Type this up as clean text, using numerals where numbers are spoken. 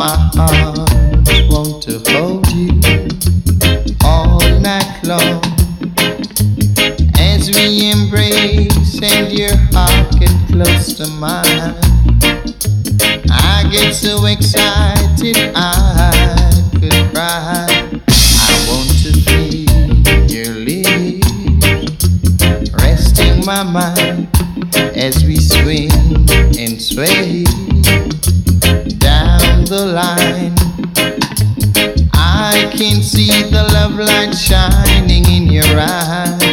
My heart wants to hold you all night long as we embrace and your heart get close to mine. I get so excited I could cry. I want to feel your lips resting my mind as we swing and sway down the line. I can see the love light shining in your eyes.